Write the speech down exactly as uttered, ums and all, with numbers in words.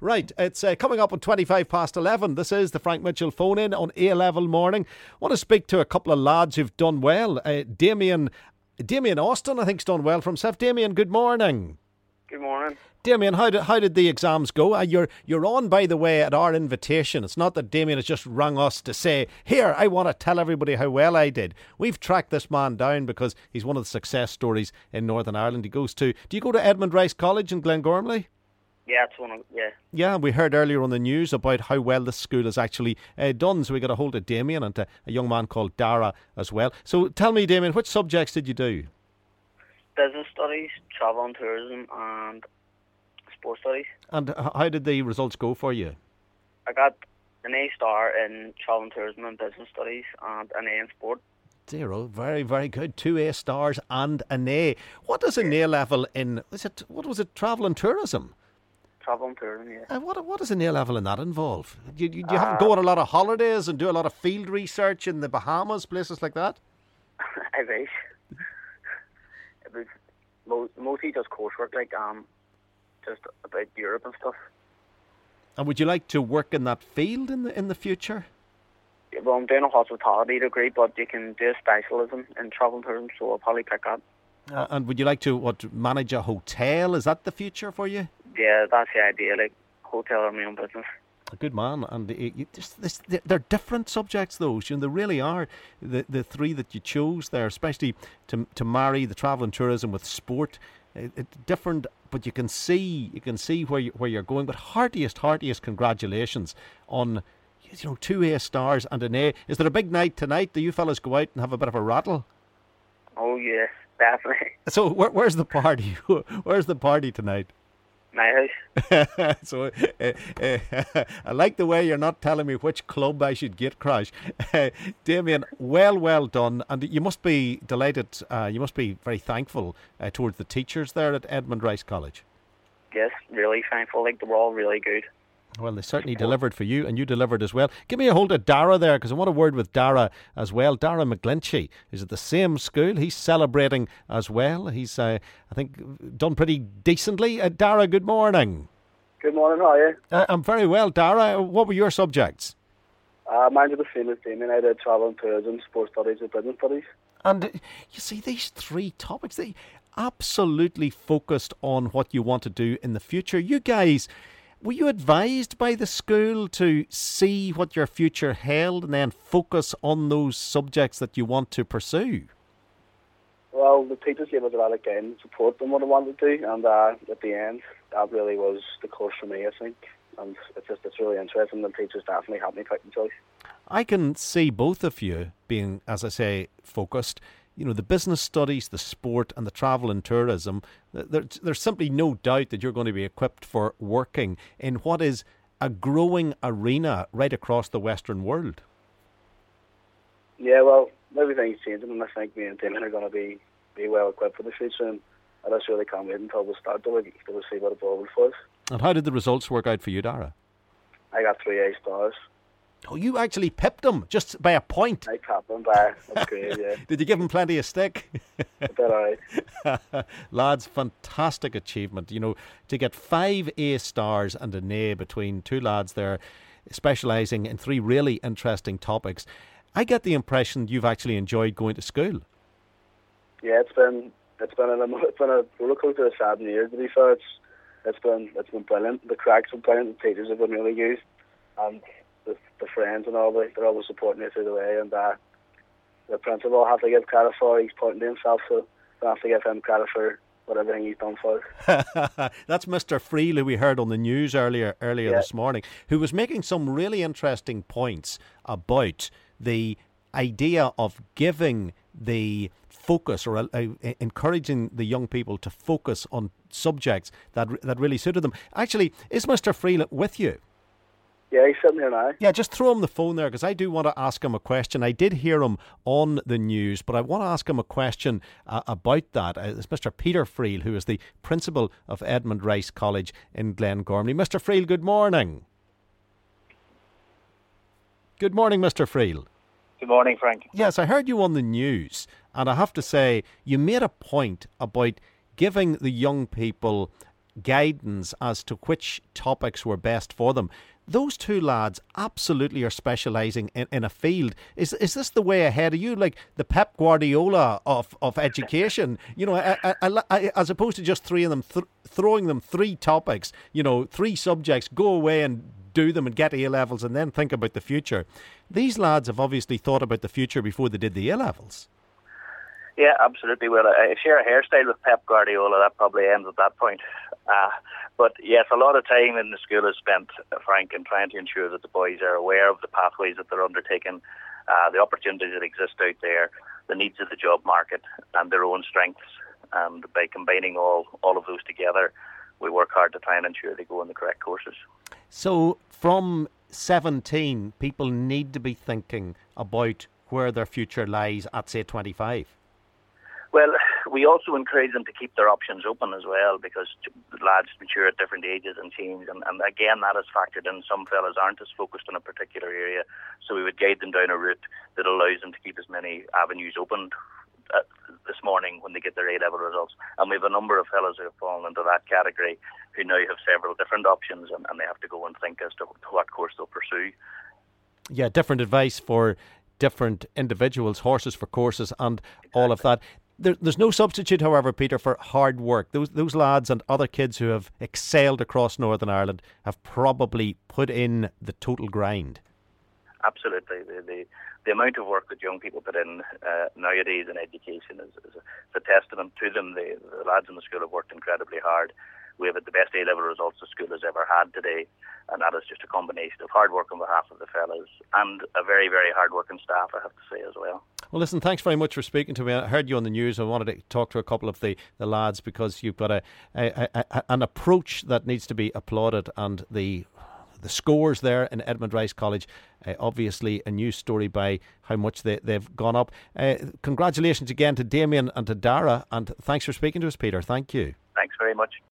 Right, it's uh, coming up at twenty-five past eleven. This is the Frank Mitchell phone-in on A-Level Morning. I want to speak to a couple of lads who've done well. Uh, Damien, Damien Austin, I think, has done well for himself. Damien, good morning. Good morning. Damien, how did, how did the exams go? Uh, you're you're on, by the way, at our invitation. It's not that Damien has just rung us to say, here, I want to tell everybody how well I did. We've tracked this man down because he's one of the success stories in Northern Ireland. He goes to, do you go to Edmund Rice College in Glengormley? Yeah, it's one of, yeah. Yeah, we heard earlier on the news about how well the school has actually uh, done. So we got a hold of Damien and uh, a young man called Dara as well. So tell me, Damien, which subjects did you do? Business studies, travel and tourism, and sports studies. And h- how did the results go for you? I got an A star in travel and tourism and business studies, and an A in sport. Zero. Very, very good. Two A stars and an A. What is an A level in, is it, what was it, travel and tourism? Travel and tourism, yeah. Uh, what what does an A level in that involve? Do you, do you have Uh, to go on a lot of holidays and do a lot of field research in the Bahamas, places like that? I wish. It was mo- mostly just coursework, like um, just about Europe and stuff. And would you like to work in that field in the in the future? Yeah, well, I'm doing a hospitality degree, but you can do a specialism in travel and tourism, so I'll probably pick that. Uh, and would you like to what manage a hotel? Is that the future for you? Yeah, that's the idea, like hotel or my own business. A good man, and it, you, this, this, they're different subjects, those. You know, they really are. The the three that you chose there, especially to to marry the travel and tourism with sport, it, it, different. But you can see, you can see where you, where you're going. But heartiest, heartiest congratulations on, you know, two A stars and an A. Is there a big night tonight? Do you fellas go out and have a bit of a rattle? Oh yes, definitely. So where, where's the party? Where's the party tonight? My house. So uh, uh, I like the way you're not telling me which club I should get, Crash. Uh, Damien, well, well done. And you must be delighted, uh, you must be very thankful uh, towards the teachers there at Edmund Rice College. Yes, really thankful. Like, they were all really good. Well, they certainly delivered for you, and you delivered as well. Give me a hold of Dara there, because I want a word with Dara as well. Dara McGlinchey is at the same school. He's celebrating as well. He's, uh, I think, done pretty decently. Uh, Dara, good morning. Good morning, how are you? Uh, I'm very well, Dara. What were your subjects? Uh, mine are the same as Damien. I did travel and tourism, sports studies and business studies. And uh, you see, these three topics, they absolutely focused on what you want to do in the future. You guys, were you advised by the school to see what your future held and then focus on those subjects that you want to pursue? Well, the teachers gave us a lot of guidance and support on what I wanted to do, and uh, at the end, that really was the course for me, I think. And it's just, it's really interesting. The teachers definitely helped me pick the choice. I can see both of you being, as I say, focused. You know, the business studies, the sport and the travel and tourism, there, there's simply no doubt that you're going to be equipped for working in what is a growing arena right across the Western world. Yeah, well, everything's changing, and I think me and Damien are going to be, be well equipped for the future, and I just really can't wait until we start to, to see what it's all for us. And how did the results work out for you, Dara? I got three A stars. Oh, you actually pipped them just by a point. I capped them by, that's great, yeah. Did you give them plenty of stick? I did all right. Lads, fantastic achievement. You know, to get five A stars and an A between two lads there, specialising in three really interesting topics. I get the impression you've actually enjoyed going to school. Yeah, it's been it's been a it's been a roller coaster of seven years. To be fair, it's it's been it's been brilliant. The cracks have been brilliant. The teachers have been really good, and the the friends and all, they're always supporting me through the way. And uh, the principal, I have to give credit for. He's pointing to himself, so I have to give him credit for what everything he's done for us. That's Mister Friel, who we heard on the news earlier earlier yeah. this morning, who was making some really interesting points about the idea of giving the focus or uh, uh, encouraging the young people to focus on subjects that that really suited them. Actually, is Mister Friel with you? Yeah, he's sitting here now. Yeah, just throw him the phone there, because I do want to ask him a question. I did hear him on the news, but I want to ask him a question uh, about that. Uh, it's Mister Peter Friel, who is the principal of Edmund Rice College in Glengormley. Mister Friel, good morning. Good morning, Mister Friel. Good morning, Frank. Yes, I heard you on the news, and I have to say, you made a point about giving the young people guidance as to which topics were best for them. Those two lads absolutely are specialising in, in a field. Is is this the way ahead? Are you like the Pep Guardiola of, of education? You know, I, I, I, as opposed to just three of them th- throwing them three topics, you know, three subjects, go away and do them and get A levels and then think about the future. These lads have obviously thought about the future before they did the A levels. Yeah, absolutely. Well, I share a hairstyle with Pep Guardiola. That probably ends at that point. Uh, but yes, a lot of time in the school is spent, uh, Frank, in trying to ensure that the boys are aware of the pathways that they're undertaking, uh, the opportunities that exist out there, the needs of the job market, and their own strengths. And by combining all, all of those together, we work hard to try and ensure they go in the correct courses. So from seventeen, people need to be thinking about where their future lies at, say, twenty-five. Well, we also encourage them to keep their options open as well, because lads mature at different ages and change, and, and again that is factored in. Some fellas aren't as focused on a particular area, so we would guide them down a route that allows them to keep as many avenues open uh, this morning when they get their A-level results. And we have a number of fellas who have fallen into that category who now have several different options, and, and they have to go and think as to what course they'll pursue. Yeah, different advice for different individuals, horses for courses, and exactly. all of that. There, there's no substitute, however, Peter, for hard work. Those those lads and other kids who have excelled across Northern Ireland have probably put in the total grind. Absolutely. The the, the amount of work that young people put in uh, nowadays in education is, is, a, is a testament to them. The, the lads in the school have worked incredibly hard. We have the best A-level results the school has ever had today, and that is just a combination of hard work on behalf of the fellas and a very, very hard-working staff, I have to say, as well. Well, listen, thanks very much for speaking to me. I heard you on the news. I wanted to talk to a couple of the, the lads because you've got a, a, a, a an approach that needs to be applauded, and the the scores there in Edmund Rice College, uh, obviously a news story by how much they, they've gone up. Uh, congratulations again to Damien and to Dara, and thanks for speaking to us, Peter. Thank you. Thanks very much.